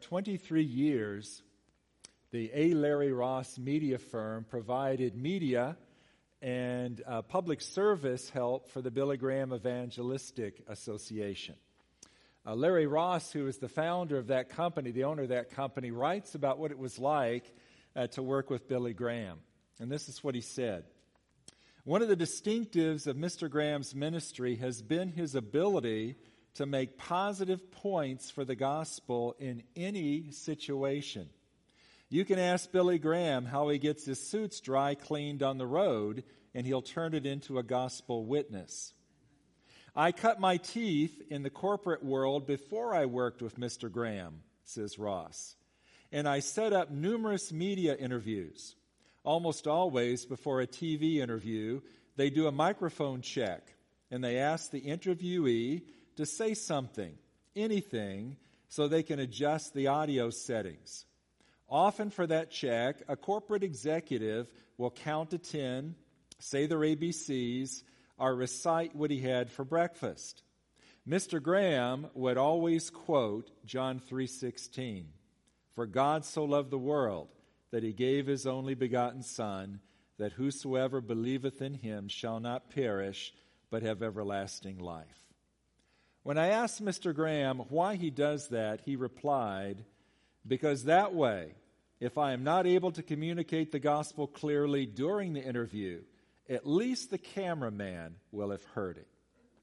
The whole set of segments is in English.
23 years, the A. Larry Ross media firm provided media and public service help for the Billy Graham Evangelistic Association. Larry Ross, who is the founder of that company, the owner of that company, writes about what it was like to work with Billy Graham. And this is what he said. One of the distinctives of Mr. Graham's ministry has been his ability to make positive points for the gospel in any situation. You can ask Billy Graham how he gets his suits dry cleaned on the road, and he'll turn it into a gospel witness. I cut my teeth in the corporate world before I worked with Mr. Graham, says Ross, and I set up numerous media interviews. Almost always before a TV interview, they do a microphone check, and they ask the interviewee to say something, anything, so they can adjust the audio settings. Often for that check, a corporate executive will count to 10, say their ABCs, or recite what he had for breakfast. Mr. Graham would always quote John 3:16, "For God so loved the world that he gave his only begotten Son, that whosoever believeth in him shall not perish, but have everlasting life." When I asked Mr. Graham why he does that, he replied, "Because that way, if I am not able to communicate the gospel clearly during the interview, at least the cameraman will have heard it."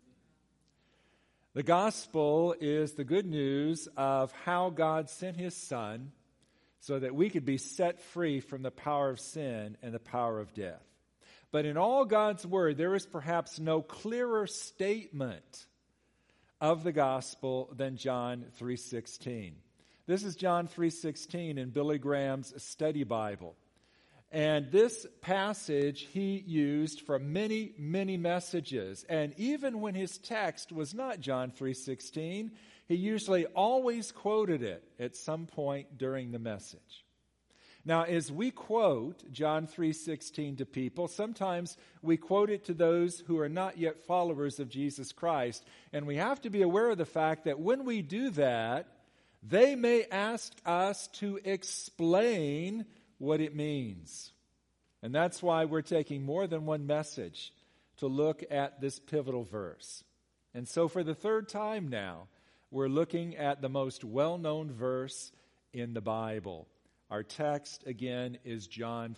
The gospel is the good news of how God sent his Son so that we could be set free from the power of sin and the power of death. But in all God's word, there is perhaps no clearer statement of the gospel than John 3:16. This is John 3:16 in Billy Graham's study Bible. And this passage he used for many, many messages. And even when his text was not John 3:16, he usually always quoted it at some point during the message. Now, as we quote John 3:16 to people, sometimes we quote it to those who are not yet followers of Jesus Christ. And we have to be aware of the fact that when we do that, they may ask us to explain what it means. And that's why we're taking more than one message to look at this pivotal verse. And so for the third time now, we're looking at the most well-known verse in the Bible. Our text, again, is John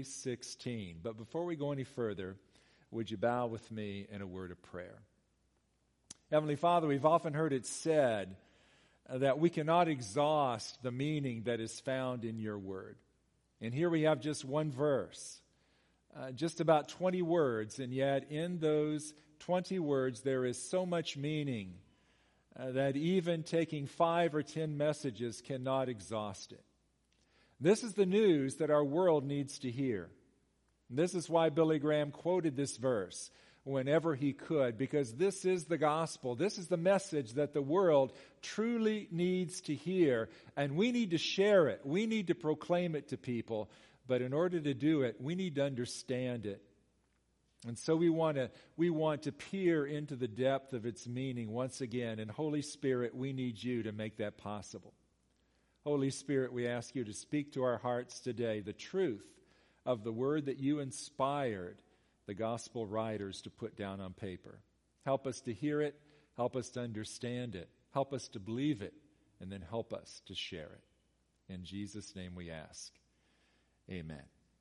3:16. But before we go any further, would you bow with me in a word of prayer? Heavenly Father, we've often heard it said that we cannot exhaust the meaning that is found in your word. And here we have just one verse, just about 20 words, and yet in those 20 words there is so much meaning that even taking 5 or 10 messages cannot exhaust it. This is the news that our world needs to hear. And this is why Billy Graham quoted this verse whenever he could, because this is the gospel. This is the message that the world truly needs to hear, and we need to share it. We need to proclaim it to people, but in order to do it, we need to understand it. And so we want to peer into the depth of its meaning once again, and Holy Spirit, we need you to make that possible. Holy Spirit, we ask you to speak to our hearts today the truth of the word that you inspired the gospel writers to put down on paper. Help us to hear it, help us to understand it, help us to believe it, and then help us to share it. In Jesus' name we ask. Amen.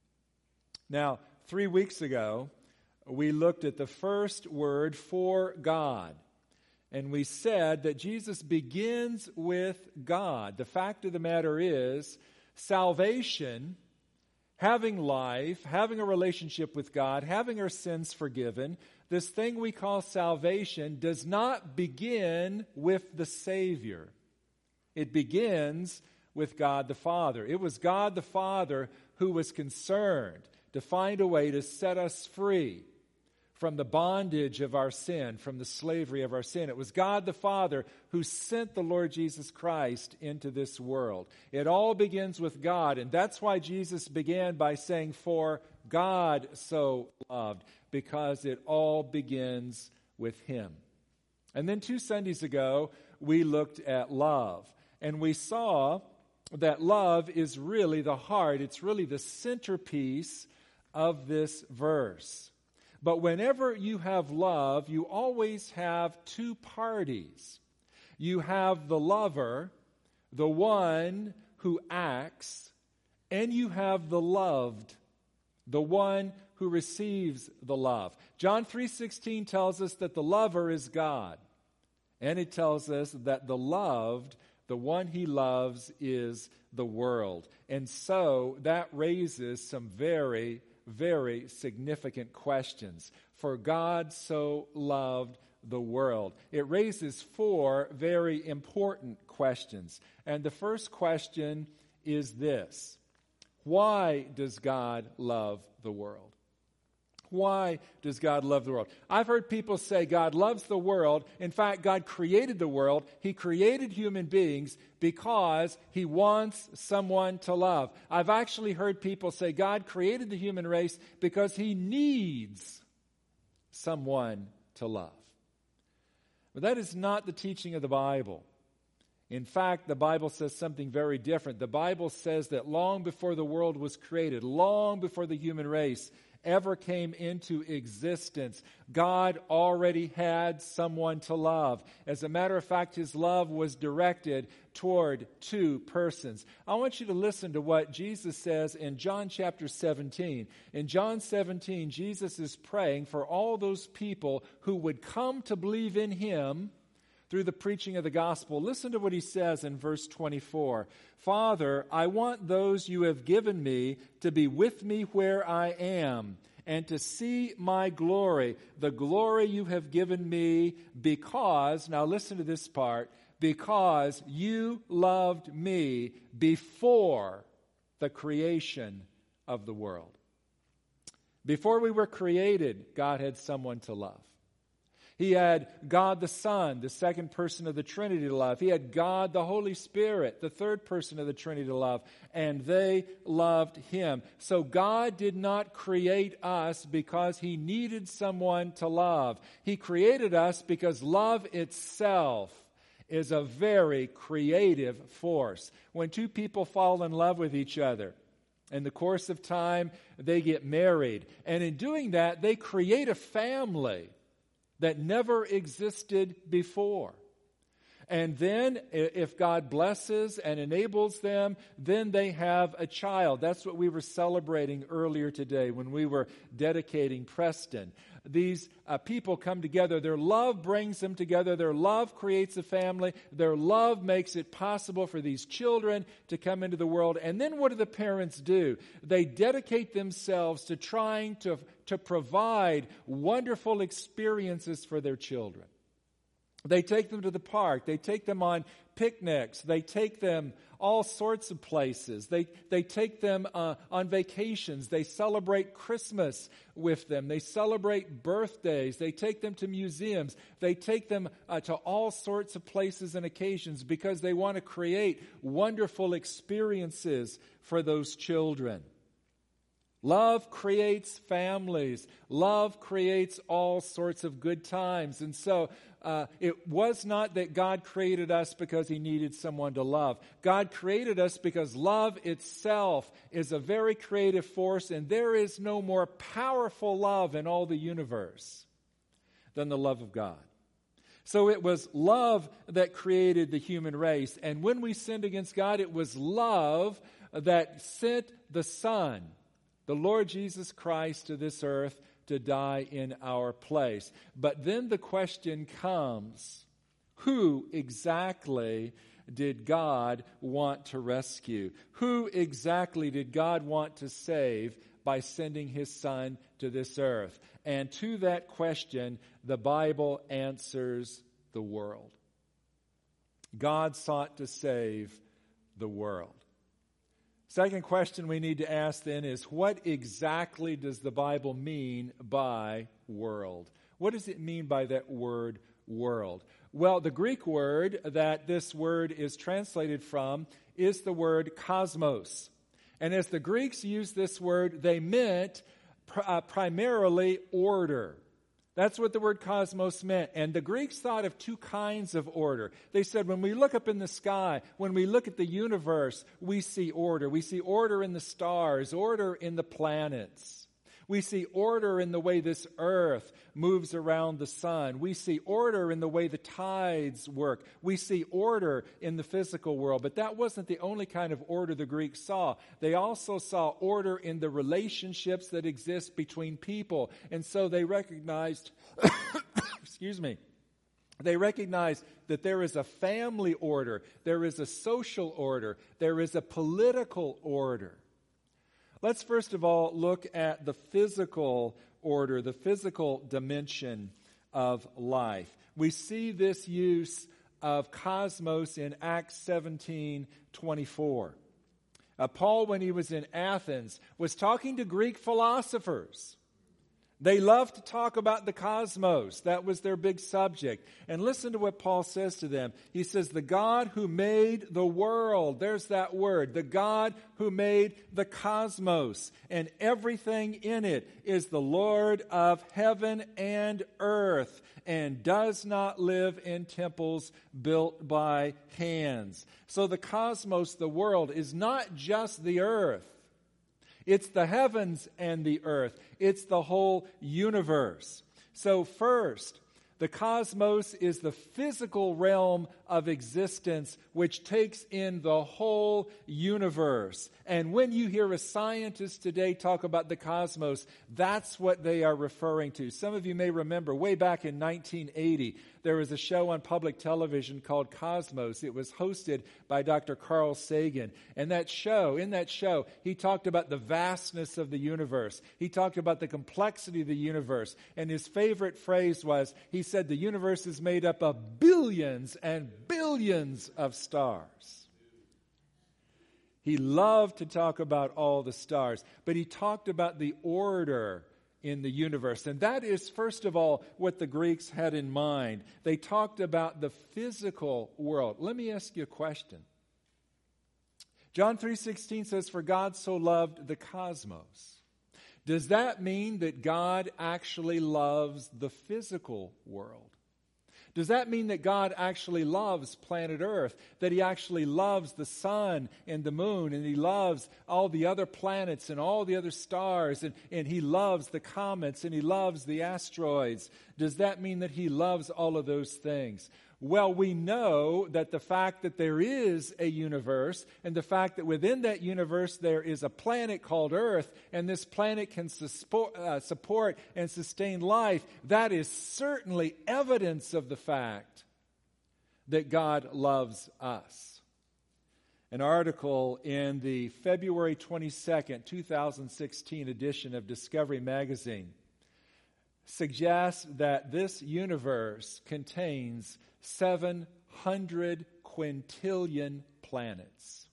Now, 3 weeks ago, we looked at the first word for God. And we said that Jesus begins with God. The fact of the matter is, salvation, having life, having a relationship with God, having our sins forgiven, this thing we call salvation does not begin with the Savior. It begins with God the Father. It was God the Father who was concerned to find a way to set us free from the bondage of our sin, from the slavery of our sin. It was God the Father who sent the Lord Jesus Christ into this world. It all begins with God, and that's why Jesus began by saying, "For God so loved," because it all begins with Him. And then 2 Sundays ago, we looked at love. And we saw that love is really the heart. It's really the centerpiece of this verse. But whenever you have love, you always have two parties. You have the lover, the one who acts, and you have the loved, the one who receives the love. John 3:16 tells us that the lover is God. And it tells us that the loved, the one he loves, is the world. And so that raises some very, very significant questions. For God so loved the world. It raises four very important questions. And the first question is this: why does God love the world? Why does God love the world? I've heard people say God loves the world. In fact, God created the world. He created human beings because He wants someone to love. I've actually heard people say God created the human race because He needs someone to love. But that is not the teaching of the Bible. In fact, the Bible says something very different. The Bible says that long before the world was created, long before the human race ever came into existence, God already had someone to love. As a matter of fact, His love was directed toward two persons. I want you to listen to what Jesus says in John chapter 17. In John 17, Jesus is praying for all those people who would come to believe in Him through the preaching of the gospel. Listen to what He says in verse 24. Father, I want those you have given me to be with me where I am, and to see my glory, the glory you have given me because, now listen to this part, because you loved me before the creation of the world. Before we were created, God had someone to love. He had God the Son, the second person of the Trinity, to love. He had God the Holy Spirit, the third person of the Trinity, to love. And they loved Him. So God did not create us because He needed someone to love. He created us because love itself is a very creative force. When two people fall in love with each other, in the course of time, they get married. And in doing that, they create a family that never existed before. And then, if God blesses and enables them, then they have a child. That's what we were celebrating earlier today when we were dedicating Preston. These people come together. Their love brings them together. Their love creates a family. Their love makes it possible for these children to come into the world. And then what do the parents do? They dedicate themselves to trying to provide wonderful experiences for their children. They take them to the park. They take them on picnics. They take them all sorts of places. They take them on vacations. They celebrate Christmas with them. They celebrate birthdays. They take them to museums. They take them to all sorts of places and occasions because they want to create wonderful experiences for those children. Love creates families. Love creates all sorts of good times. And so it was not that God created us because He needed someone to love. God created us because love itself is a very creative force, and there is no more powerful love in all the universe than the love of God. So it was love that created the human race. And when we sinned against God, it was love that sent the Son, the Lord Jesus Christ, to this earth to die in our place. But then the question comes, who exactly did God want to rescue? Who exactly did God want to save by sending His Son to this earth? And to that question, the Bible answers the world. God sought to save the world. Second question we need to ask then is, what exactly does the Bible mean by world? What does it mean by that word world? Well, the Greek word that this word is translated from is the word cosmos. And as the Greeks used this word, they meant primarily order. That's what the word cosmos meant. And the Greeks thought of two kinds of order. They said when we look up in the sky, when we look at the universe, we see order. We see order in the stars, order in the planets. We see order in the way this earth moves around the sun. We see order in the way the tides work. We see order in the physical world. But that wasn't the only kind of order the Greeks saw. They also saw order in the relationships that exist between people. And so they recognized, they recognized that there is a family order, there is a social order, there is a political order. Let's first of all look at the physical order, the physical dimension of life. We see this use of cosmos in Acts 17:24. Paul, when he was in Athens, was talking to Greek philosophers. They loved to talk about the cosmos. That was their big subject. And listen to what Paul says to them. He says, the God who made the world, there's that word, the God who made the cosmos and everything in it is the Lord of heaven and earth and does not live in temples built by hands. So the cosmos, the world, is not just the earth. It's the heavens and the earth. It's the whole universe. So first, the cosmos is the physical realm of existence which takes in the whole universe. And when you hear a scientist today talk about the cosmos, that's what they are referring to. Some of you may remember way back in 1980, there was a show on public television called Cosmos. It was hosted by Dr. Carl Sagan. And in that show, he talked about the vastness of the universe. He talked about the complexity of the universe. And his favorite phrase was, he said, the universe is made up of billions and billions of stars. He loved to talk about all the stars, but he talked about the order in the universe. And that is, first of all, what the Greeks had in mind. They talked about the physical world. Let me ask you a question. John 3:16 says, for God so loved the cosmos. Does that mean that God actually loves the physical world? Does that mean that God actually loves planet Earth, that he actually loves the sun and the moon, and he loves all the other planets and all the other stars, and he loves the comets and he loves the asteroids? Does that mean that he loves all of those things? Well, we know that the fact that there is a universe and the fact that within that universe there is a planet called Earth and this planet can support and sustain life, that is certainly evidence of the fact that God loves us. An article in the February 22nd, 2016 edition of Discovery Magazine suggests that this universe contains 700 quintillion planets.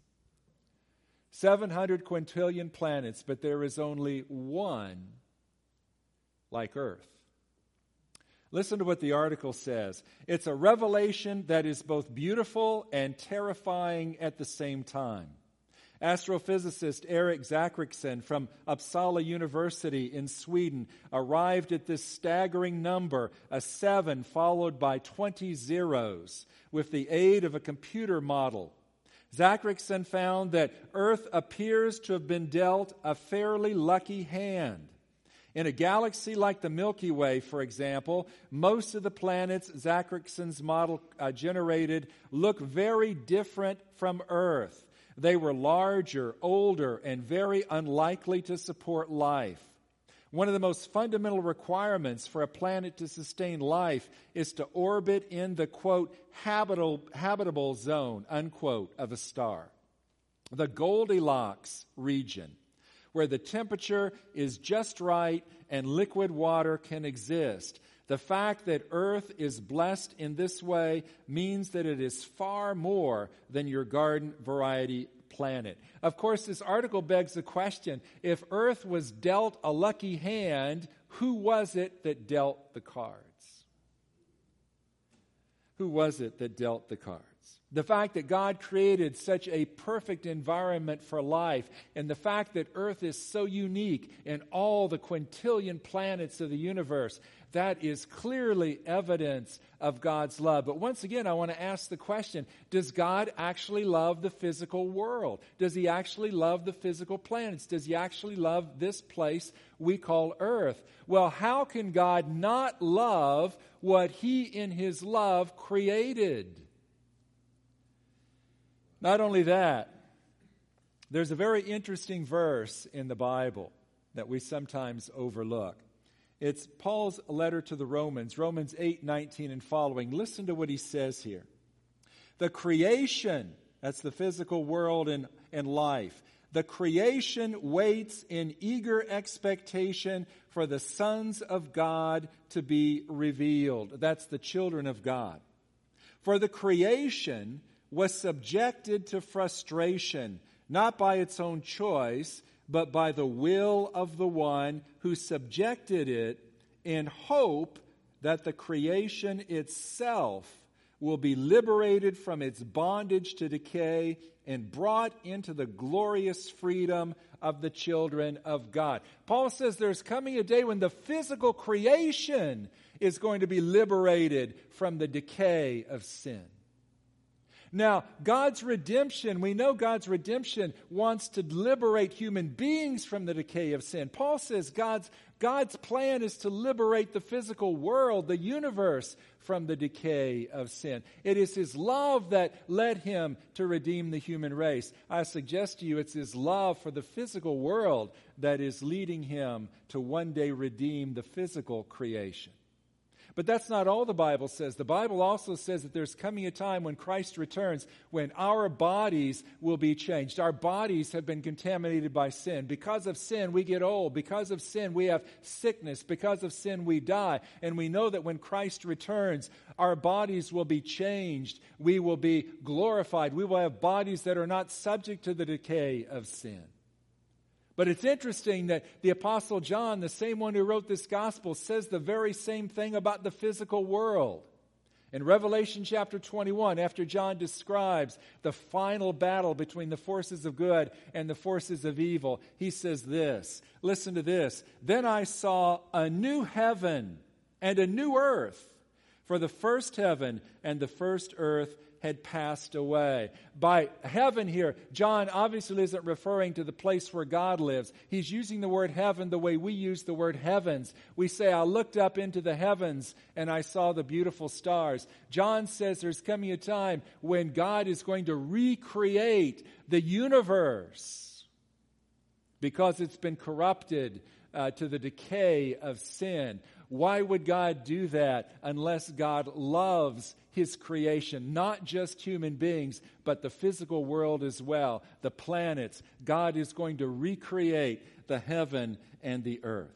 700 quintillion planets, but there is only one like Earth. Listen to what the article says. It's a revelation that is both beautiful and terrifying at the same time. Astrophysicist Eric Zachriksson from Uppsala University in Sweden arrived at this staggering number, a 7 followed by 20 zeros, with the aid of a computer model. Zachriksson found that Earth appears to have been dealt a fairly lucky hand. In a galaxy like the Milky Way, for example, most of the planets Zachrikson's model generated look very different from Earth. They were larger, older, and very unlikely to support life. One of the most fundamental requirements for a planet to sustain life is to orbit in the, quote, habitable zone, unquote, of a star. The Goldilocks region, where the temperature is just right and liquid water can exist. The fact that Earth is blessed in this way means that it is far more than your garden variety planet. Of course, this article begs the question, if Earth was dealt a lucky hand, who was it that dealt the cards? Who was it that dealt the cards? The fact that God created such a perfect environment for life, and the fact that Earth is so unique in all the quintillion planets of the universe, that is clearly evidence of God's love. But once again, I want to ask the question, does God actually love the physical world? Does he actually love the physical planets? Does he actually love this place we call Earth? Well, how can God not love what he in his love created? Not only that, there's a very interesting verse in the Bible that we sometimes overlook. It's Paul's letter to the Romans, Romans 8:19 and following. Listen to what he says here. The creation, that's the physical world and life, the creation waits in eager expectation for the sons of God to be revealed. That's the children of God. For the creation was subjected to frustration, not by its own choice, but by the will of the one who subjected it, in hope that the creation itself will be liberated from its bondage to decay and brought into the glorious freedom of the children of God. Paul says there's coming a day when the physical creation is going to be liberated from the decay of sin. Now, God's redemption, we know God's redemption wants to liberate human beings from the decay of sin. Paul says God's plan is to liberate the physical world, the universe, from the decay of sin. It is his love that led him to redeem the human race. I suggest to you it's his love for the physical world that is leading him to one day redeem the physical creation. But that's not all the Bible says. The Bible also says that there's coming a time when Christ returns, when our bodies will be changed. Our bodies have been contaminated by sin. Because of sin, we get old. Because of sin, we have sickness. Because of sin, we die. And we know that when Christ returns, our bodies will be changed. We will be glorified. We will have bodies that are not subject to the decay of sin. But it's interesting that the Apostle John, the same one who wrote this gospel, says the very same thing about the physical world. In Revelation chapter 21, after John describes the final battle between the forces of good and the forces of evil, he says this. Listen to this. Then I saw a new heaven and a new earth, for the first heaven and the first earth had passed away. By heaven here, John obviously isn't referring to the place where God lives. He's using the word heaven the way we use the word heavens. We say, I looked up into the heavens and I saw the beautiful stars. John says there's coming a time when God is going to recreate the universe because it's been corrupted to the decay of sin. Why would God do that unless God loves his creation, not just human beings, but the physical world as well, the planets? God is going to recreate the heaven and the earth.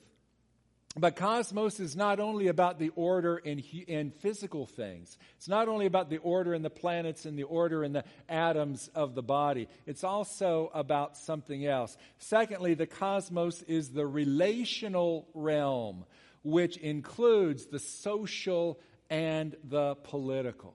But cosmos is not only about the order in physical things. It's not only about the order in the planets and the order in the atoms of the body. It's also about something else. Secondly, the cosmos is the relational realm, which includes the social and the political.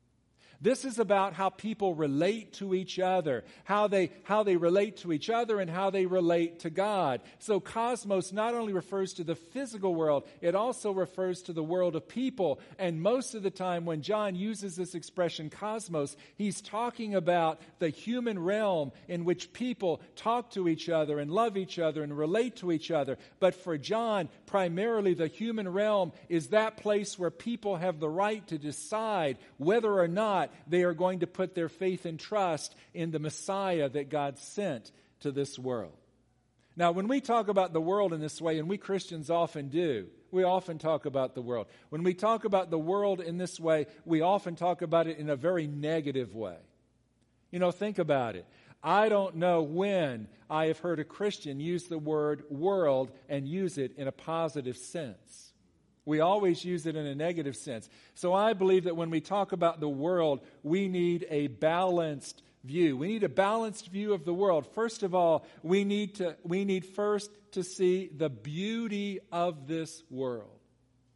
This is about how people relate to each other, how they relate to each other and how they relate to God. So cosmos not only refers to the physical world, it also refers to the world of people. And most of the time when John uses this expression cosmos, he's talking about the human realm in which people talk to each other and love each other and relate to each other. But for John, primarily the human realm is that place where people have the right to decide whether or not they are going to put their faith and trust in the Messiah that God sent to this world. Now, when we talk about the world in this way, and we Christians often do, we often talk about the world. When we talk about the world in this way, we often talk about it in a very negative way. You know, think about it. I don't know when I have heard a Christian use the word world and use it in a positive sense. We always use it in a negative sense. So I believe that when we talk about the world, we need a balanced view. We need a balanced view of the world. First of all, we need first to see the beauty of this world.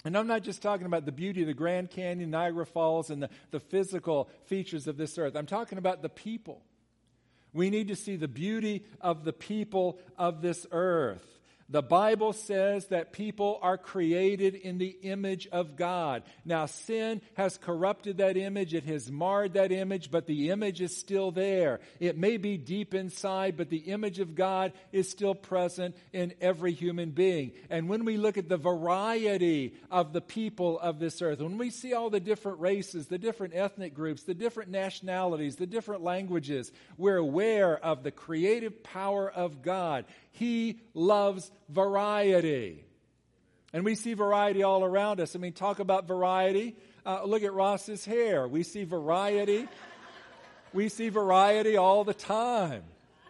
And I'm not just talking about the beauty of the Grand Canyon, Niagara Falls, and the physical features of this earth. I'm talking about the people. We need to see the beauty of the people of this earth. The Bible says that people are created in the image of God. Now, sin has corrupted that image. It has marred that image, but the image is still there. It may be deep inside, but the image of God is still present in every human being. And when we look at the variety of the people of this earth, when we see all the different races, the different ethnic groups, the different nationalities, the different languages, we're aware of the creative power of God. He loves variety. And we see variety all around us. I mean, talk about variety. Look at Ross's hair. We see variety. We see variety all the time.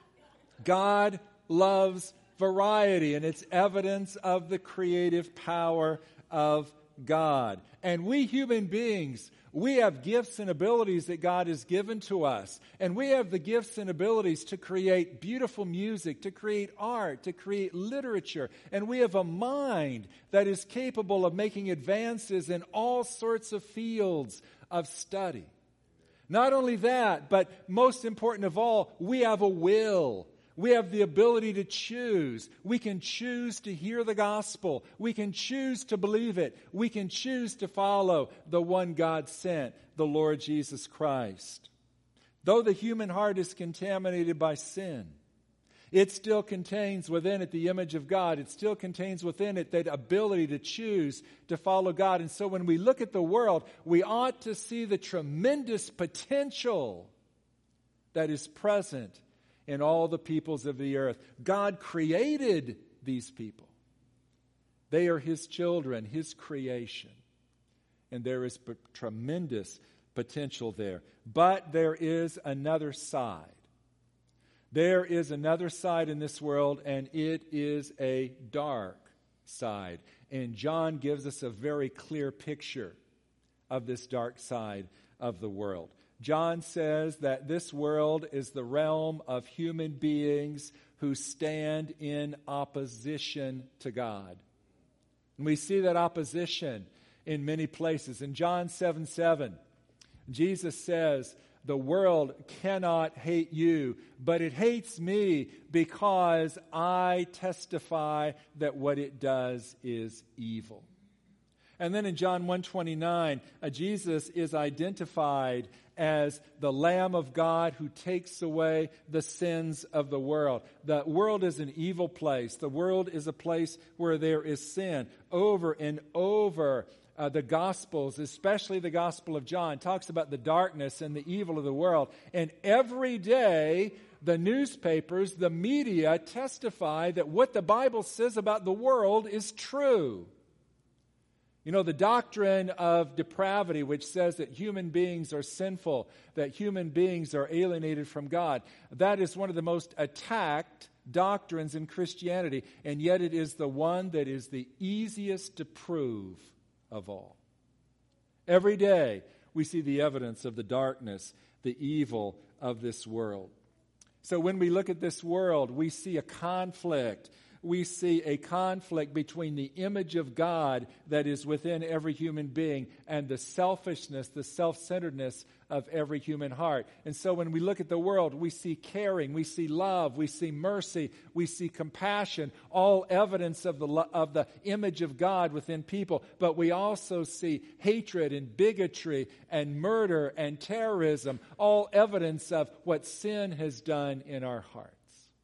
God loves variety, and it's evidence of the creative power of God. And we human beings, we have gifts and abilities that God has given to us. And we have the gifts and abilities to create beautiful music, to create art, to create literature. And we have a mind that is capable of making advances in all sorts of fields of study. Not only that, but most important of all, we have a will. We have the ability to choose. We can choose to hear the gospel. We can choose to believe it. We can choose to follow the one God sent, the Lord Jesus Christ. Though the human heart is contaminated by sin, it still contains within it the image of God. It still contains within it that ability to choose to follow God. And so when we look at the world, we ought to see the tremendous potential that is present in all the peoples of the earth. God created these people. They are His children, His creation. And there is tremendous potential there. But there is another side. There is another side in this world, and it is a dark side. And John gives us a very clear picture of this dark side of the world. John says that this world is the realm of human beings who stand in opposition to God. And we see that opposition in many places. In John 7:7, Jesus says, "The world cannot hate you, but it hates me because I testify that what it does is evil." And then in John 1:29, Jesus is identified as the Lamb of God who takes away the sins of the world. The world is an evil place. The world is a place where there is sin. Over and over, the Gospels, especially the Gospel of John, talks about the darkness and the evil of the world. And every day, the newspapers, the media testify that what the Bible says about the world is true. You know, the doctrine of depravity, which says that human beings are sinful, that human beings are alienated from God, that is one of the most attacked doctrines in Christianity, and yet it is the one that is the easiest to prove of all. Every day, we see the evidence of the darkness, the evil of this world. So when we look at this world, we see a conflict. We see a conflict between the image of God that is within every human being and the selfishness, the self-centeredness of every human heart. And so when we look at the world, we see caring, we see love, we see mercy, we see compassion, all evidence of the image of God within people. But we also see hatred and bigotry and murder and terrorism, all evidence of what sin has done in our hearts.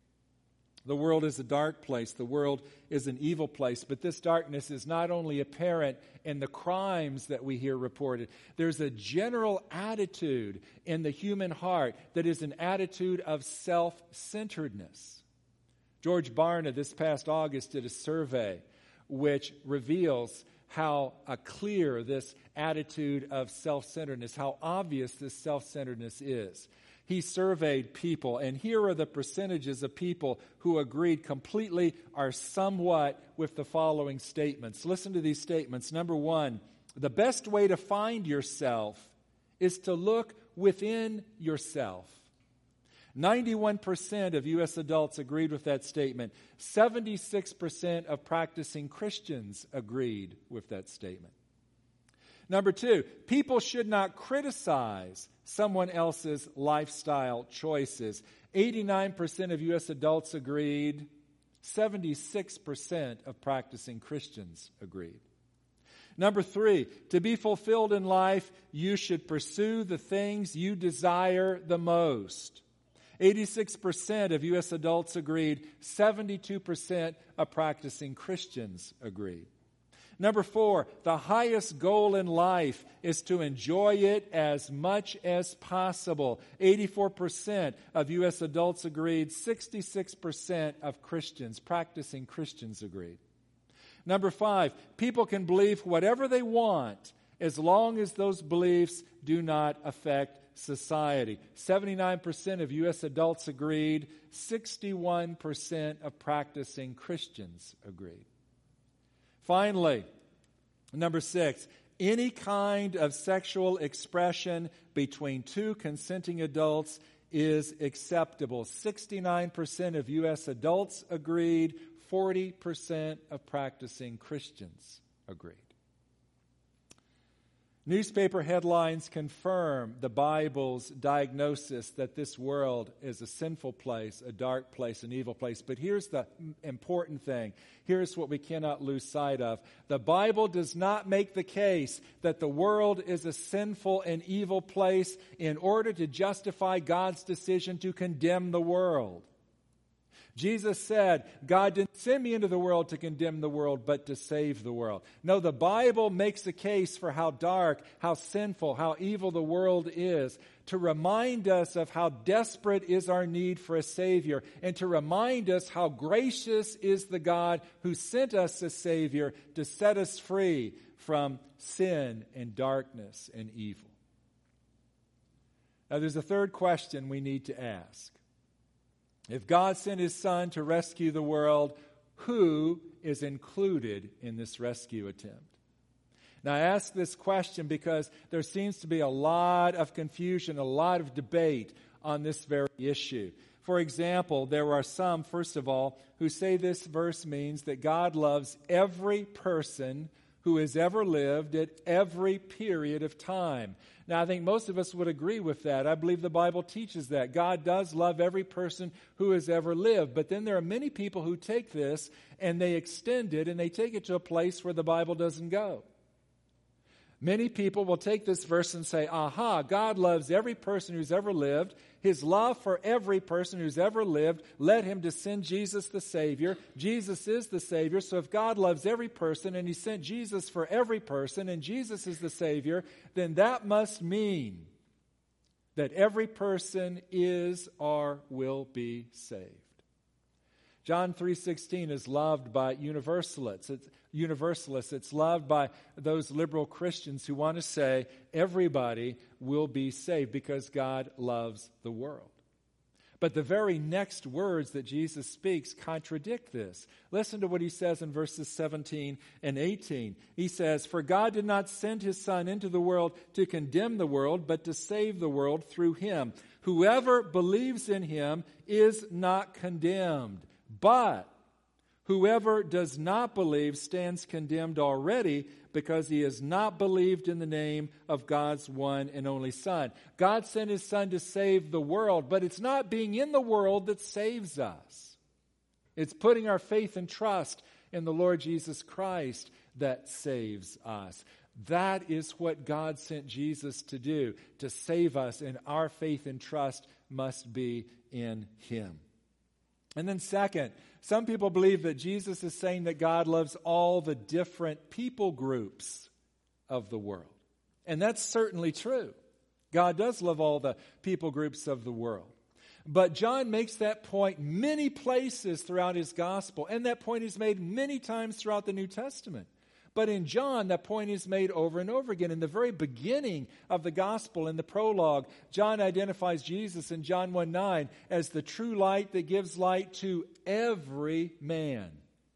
The world is a dark place. The world is an evil place. But this darkness is not only apparent in the crimes that we hear reported. There's a general attitude in the human heart that is an attitude of self-centeredness. George Barna this past August did a survey which reveals how clear this attitude of self-centeredness, how obvious this self-centeredness is. He surveyed people, and here are the percentages of people who agreed completely or somewhat with the following statements. Listen to these statements. Number one, the best way to find yourself is to look within yourself. 91% of U.S. adults agreed with that statement. 76% of practicing Christians agreed with that statement. Number 2, people should not criticize someone else's lifestyle choices. 89% of U.S. adults agreed. 76% of practicing Christians agreed. Number 3, to be fulfilled in life, you should pursue the things you desire the most. 86% of U.S. adults agreed. 72% of practicing Christians agreed. Number 4, the highest goal in life is to enjoy it as much as possible. 84% of U.S. adults agreed. 66% of Christians, practicing Christians, agreed. Number 5, people can believe whatever they want as long as those beliefs do not affect society. 79% of U.S. adults agreed. 61% of practicing Christians agreed. Finally, number 6, any kind of sexual expression between two consenting adults is acceptable. 69% of U.S. adults agreed. 40% of practicing Christians agreed. Newspaper headlines confirm the Bible's diagnosis that this world is a sinful place, a dark place, an evil place. But here's the important thing. Here's what we cannot lose sight of. The Bible does not make the case that the world is a sinful and evil place in order to justify God's decision to condemn the world. Jesus said, God didn't send me into the world to condemn the world, but to save the world. No, the Bible makes a case for how dark, how sinful, how evil the world is, to remind us of how desperate is our need for a Savior, and to remind us how gracious is the God who sent us a Savior to set us free from sin and darkness and evil. Now, there's a third question we need to ask. If God sent His Son to rescue the world, who is included in this rescue attempt? Now, I ask this question because there seems to be a lot of confusion, a lot of debate on this very issue. For example, there are some, first of all, who say this verse means that God loves every person who has ever lived at every period of time. Now, I think most of us would agree with that. I believe the Bible teaches that. God does love every person who has ever lived. But then there are many people who take this and they extend it and they take it to a place where the Bible doesn't go. Many people will take this verse and say, aha, God loves every person who's ever lived. His love for every person who's ever lived led Him to send Jesus the Savior. Jesus is the Savior. So if God loves every person and He sent Jesus for every person and Jesus is the Savior, then that must mean that every person is or will be saved. John 3:16 is loved by universalists. It's loved by those liberal Christians who want to say everybody will be saved because God loves the world. But the very next words that Jesus speaks contradict this. Listen to what He says in verses 17 and 18. He says, "For God did not send His Son into the world to condemn the world, but to save the world through Him. Whoever believes in Him is not condemned. But whoever does not believe stands condemned already because he has not believed in the name of God's one and only Son." God sent His Son to save the world, but it's not being in the world that saves us. It's putting our faith and trust in the Lord Jesus Christ that saves us. That is what God sent Jesus to do, to save us, and our faith and trust must be in Him. And then second, some people believe that Jesus is saying that God loves all the different people groups of the world. And that's certainly true. God does love all the people groups of the world. But John makes that point many places throughout his gospel, and that point is made many times throughout the New Testament. But in John, that point is made over and over again. In the very beginning of the gospel, in the prologue, John identifies Jesus in John 1:9 as the true light that gives light to every man.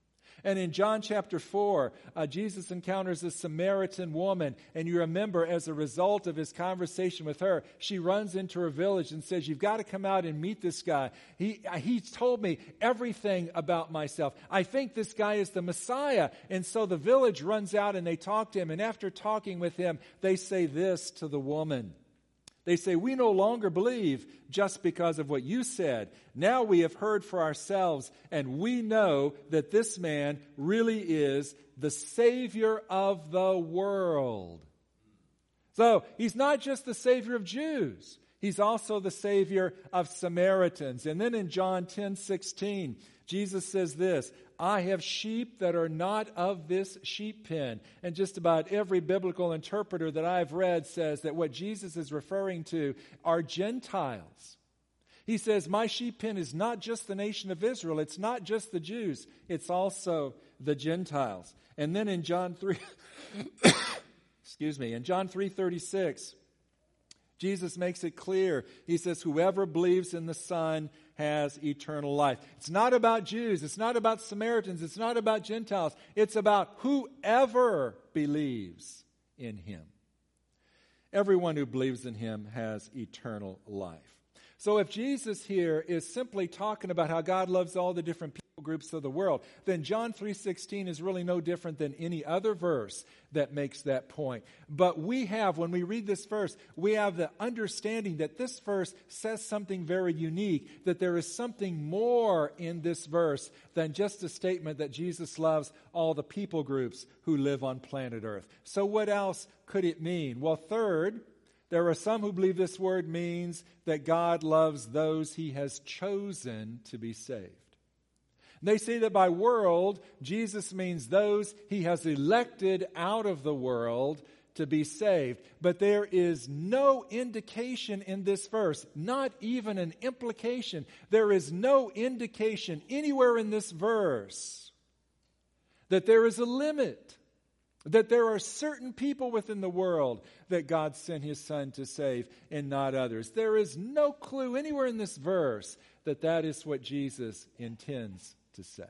And in John chapter 4, Jesus encounters a Samaritan woman. And you remember, as a result of his conversation with her, she runs into her village and says, you've got to come out and meet this guy. He's told me everything about myself. I think this guy is the Messiah. And so the village runs out and they talk to him. And after talking with him, they say this to the woman. They say, we no longer believe just because of what you said. Now we have heard for ourselves, and we know that this man really is the Savior of the world. So he's not just the Savior of Jews. He's also the Savior of Samaritans. And then in John 10:16, Jesus says this, I have sheep that are not of this sheep pen. And just about every biblical interpreter that I've read says that what Jesus is referring to are Gentiles. He says, my sheep pen is not just the nation of Israel. It's not just the Jews. It's also the Gentiles. And then in John 3, in John 3:36, Jesus makes it clear. He says, whoever believes in the Son has eternal life. It's not about Jews. It's not about Samaritans. It's not about Gentiles. It's about whoever believes in him. Everyone who believes in him has eternal life. So if Jesus here is simply talking about how God loves all the different people groups of the world, then John 3:16 is really no different than any other verse that makes that point. But we have, when we read this verse, we have the understanding that this verse says something very unique, that there is something more in this verse than just a statement that Jesus loves all the people groups who live on planet Earth. So what else could it mean? Well, third, there are some who believe this word means that God loves those he has chosen to be saved. They say that by world, Jesus means those he has elected out of the world to be saved. But there is no indication in this verse, not even an implication. There is no indication anywhere in this verse that there is a limit, that there are certain people within the world that God sent his Son to save and not others. There is no clue anywhere in this verse that that is what Jesus intends to say.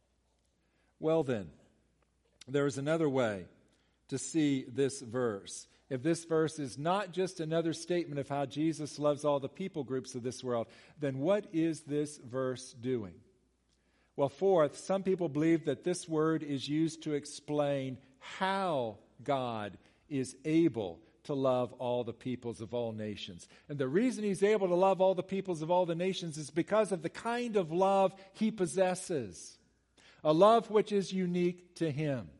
Well then, there is another way to see this verse. If this verse is not just another statement of how Jesus loves all the people groups of this world, then what is this verse doing? Well, fourth, some people believe that this word is used to explain how God is able to love all the peoples of all nations. And the reason he's able to love all the peoples of all the nations is because of the kind of love he possesses. A love which is unique to him.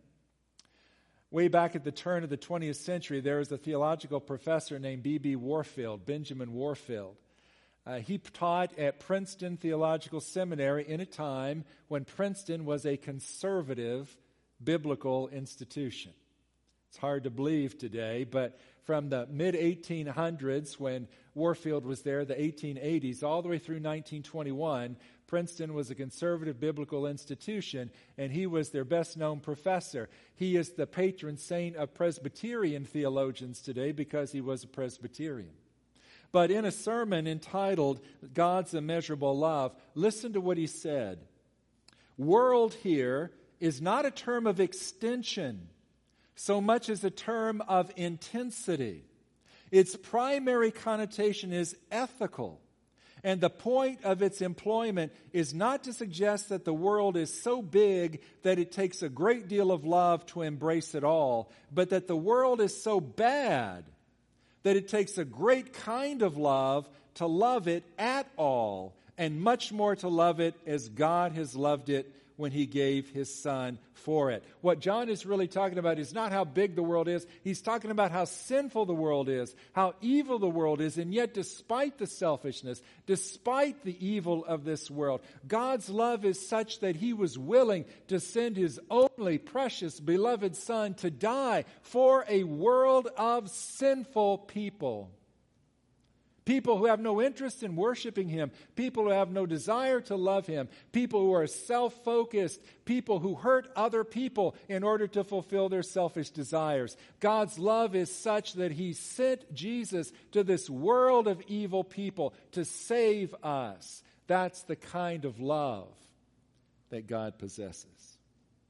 Way back at the turn of the 20th century, there was a theological professor named B.B. Warfield, Benjamin Warfield. He taught at Princeton Theological Seminary in a time when Princeton was a conservative biblical institution. It's hard to believe today, but from the mid-1800s, when Warfield was there, the 1880s, all the way through 1921, Princeton was a conservative biblical institution, and he was their best-known professor. He is the patron saint of Presbyterian theologians today because he was a Presbyterian. But in a sermon entitled God's Immeasurable Love, listen to what he said. World here is not a term of extension so much as a term of intensity. Its primary connotation is ethical, and the point of its employment is not to suggest that the world is so big that it takes a great deal of love to embrace it all, but that the world is so bad that it takes a great kind of love to love it at all, and much more to love it as God has loved it when he gave his Son for it. What John is really talking about is not how big the world is. He's talking about how sinful the world is, how evil the world is, and yet despite the selfishness, despite the evil of this world, God's love is such that he was willing to send his only precious beloved Son to die for a world of sinful people. People who have no interest in worshiping him. People who have no desire to love him. People who are self-focused. People who hurt other people in order to fulfill their selfish desires. God's love is such that he sent Jesus to this world of evil people to save us. That's the kind of love that God possesses.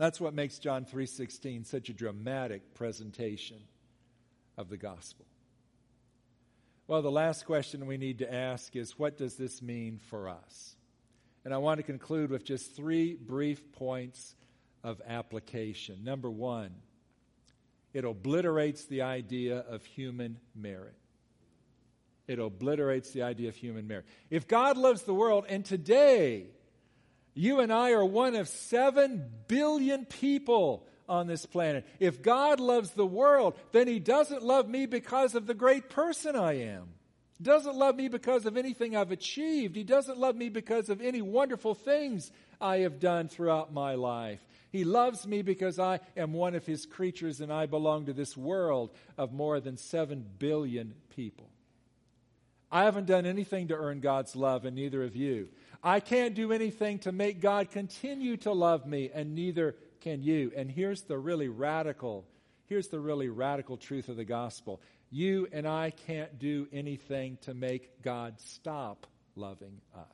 That's what makes John 3:16 such a dramatic presentation of the gospel. Well, the last question we need to ask is, what does this mean for us? And I want to conclude with just 3 brief points of application. Number 1, it obliterates the idea of human merit. It obliterates the idea of human merit. If God loves the world, and today you and I are one of 7 billion people on this planet. If God loves the world, then He doesn't love me because of the great person I am. He doesn't love me because of anything I've achieved. He doesn't love me because of any wonderful things I have done throughout my life. He loves me because I am one of His creatures and I belong to this world of more than 7 billion people. I haven't done anything to earn God's love, and neither have you. I can't do anything to make God continue to love me, and neither can you. And here's the really radical truth of the gospel. You and I can't do anything to make God stop loving us.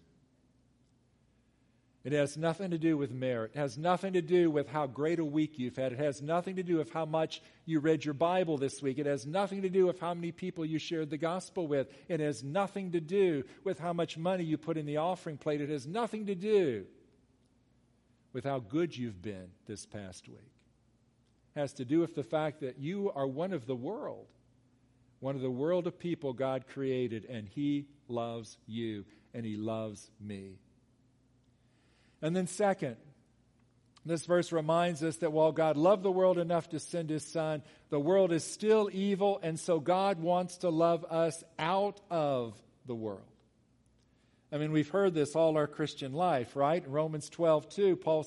It has nothing to do with merit. It has nothing to do with how great a week you've had. It has nothing to do with how much you read your Bible this week. It has nothing to do with how many people you shared the gospel with. It has nothing to do with how much money you put in the offering plate. It has nothing to do with how good you've been this past week. It has to do with the fact that you are one of the world of people God created, and He loves you, and He loves me. And then second, this verse reminds us that while God loved the world enough to send His Son, the world is still evil, and so God wants to love us out of the world. I mean, we've heard this all our Christian life, right? In Romans 12:2, Paul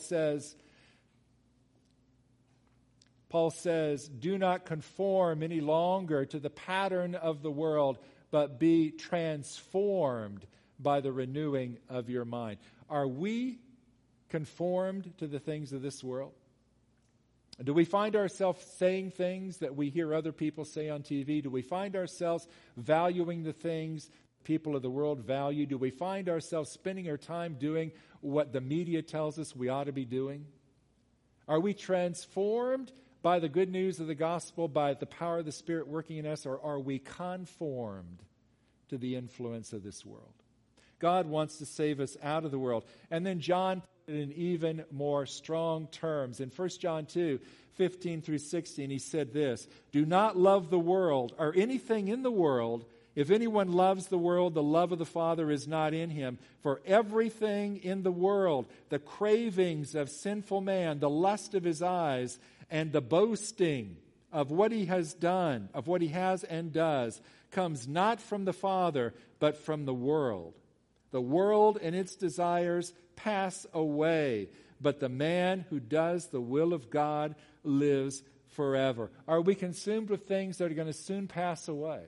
says, do not conform any longer to the pattern of the world, but be transformed by the renewing of your mind. Are we conformed to the things of this world? Do we find ourselves saying things that we hear other people say on TV? Do we find ourselves valuing the things people of the world value? Do we find ourselves spending our time doing what the media tells us we ought to be doing? Are we transformed by the good news of the gospel, by the power of the Spirit working in us, or are we conformed to the influence of this world? God wants to save us out of the world. And then John put it in even more strong terms. In 1 John 2:15 through 16, he said this, do not love the world or anything in the world. If anyone loves the world, the love of the Father is not in him. For everything in the world, the cravings of sinful man, the lust of his eyes, and the boasting of what he has done, of what he has and does, comes not from the Father, but from the world. The world and its desires pass away, but the man who does the will of God lives forever. Are we consumed with things that are going to soon pass away?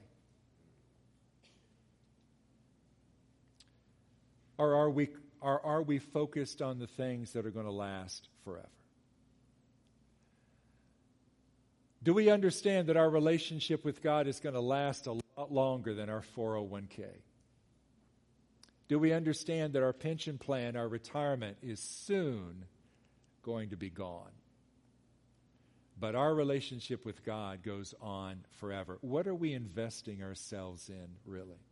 Or are we focused on the things that are going to last forever? Do we understand that our relationship with God is going to last a lot longer than our 401k? Do we understand that our pension plan, our retirement, is soon going to be gone? But our relationship with God goes on forever. What are we investing ourselves in, really?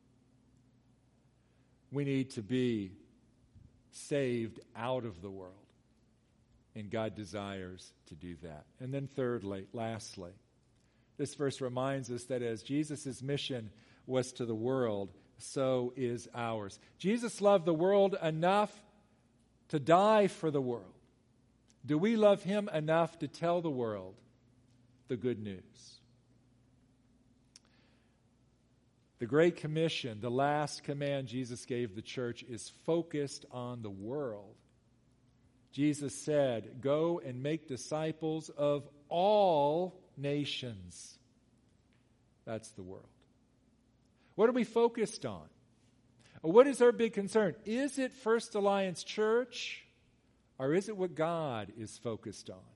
We need to be saved out of the world. And God desires to do that. And then lastly, this verse reminds us that as Jesus' mission was to the world, so is ours. Jesus loved the world enough to die for the world. Do we love Him enough to tell the world the good news? The Great Commission, the last command Jesus gave the church, is focused on the world. Jesus said, go and make disciples of all nations. That's the world. What are we focused on? What is our big concern? Is it First Alliance Church, or is it what God is focused on?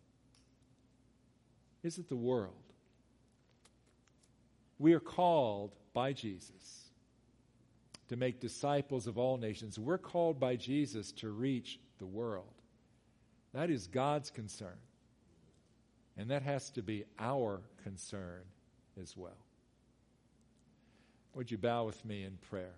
Is it the world? We are called by Jesus to make disciples of all nations. We're called by Jesus to reach the world. That is God's concern. And that has to be our concern as well. Would you bow with me in prayer?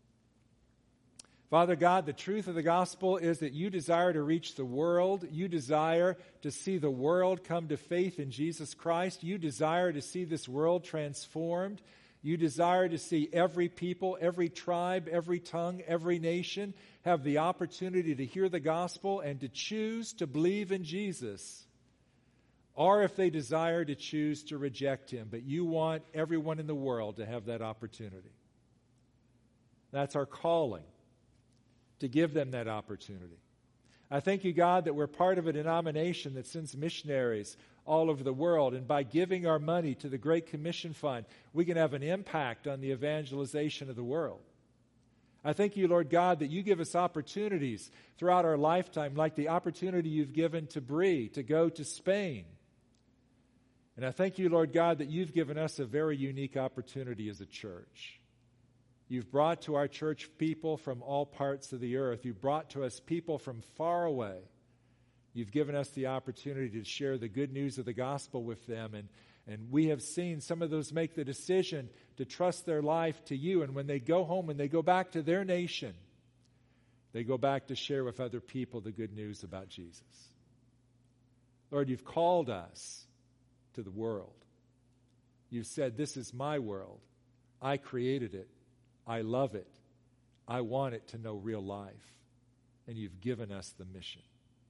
Father God, the truth of the gospel is that you desire to reach the world. You desire to see the world come to faith in Jesus Christ. You desire to see this world transformed. You desire to see every people, every tribe, every tongue, every nation have the opportunity to hear the gospel and to choose to believe in Jesus. Or if they desire to choose to reject him. But you want everyone in the world to have that opportunity. That's our calling, to give them that opportunity. I thank you, God, that we're part of a denomination that sends missionaries all over the world. And by giving our money to the Great Commission Fund, we can have an impact on the evangelization of the world. I thank you, Lord God, that you give us opportunities throughout our lifetime, like the opportunity you've given to Bree to go to Spain. And I thank you, Lord God, that you've given us a very unique opportunity as a church. You've brought to our church people from all parts of the earth. You've brought to us people from far away. You've given us the opportunity to share the good news of the gospel with them. And we have seen some of those make the decision to trust their life to you. And when they go home and they go back to their nation, they go back to share with other people the good news about Jesus. Lord, you've called us to the world. You've said, this is my world. I created it. I love it. I want it to know real life. And you've given us the mission.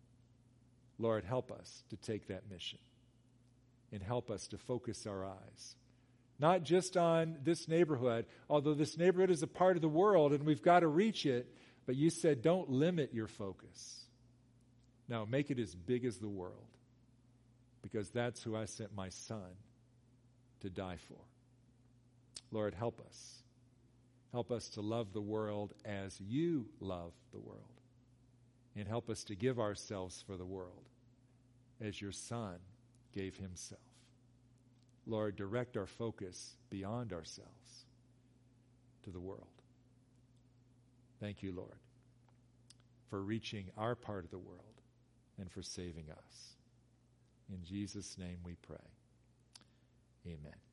Lord, help us to take that mission and help us to focus our eyes, not just on this neighborhood, although this neighborhood is a part of the world and we've got to reach it, but you said don't limit your focus. No, make it as big as the world, because that's who I sent my son to die for. Lord, help us. Help us to love the world as you love the world. And help us to give ourselves for the world as your Son gave himself. Lord, direct our focus beyond ourselves to the world. Thank you, Lord, for reaching our part of the world and for saving us. In Jesus' name we pray. Amen.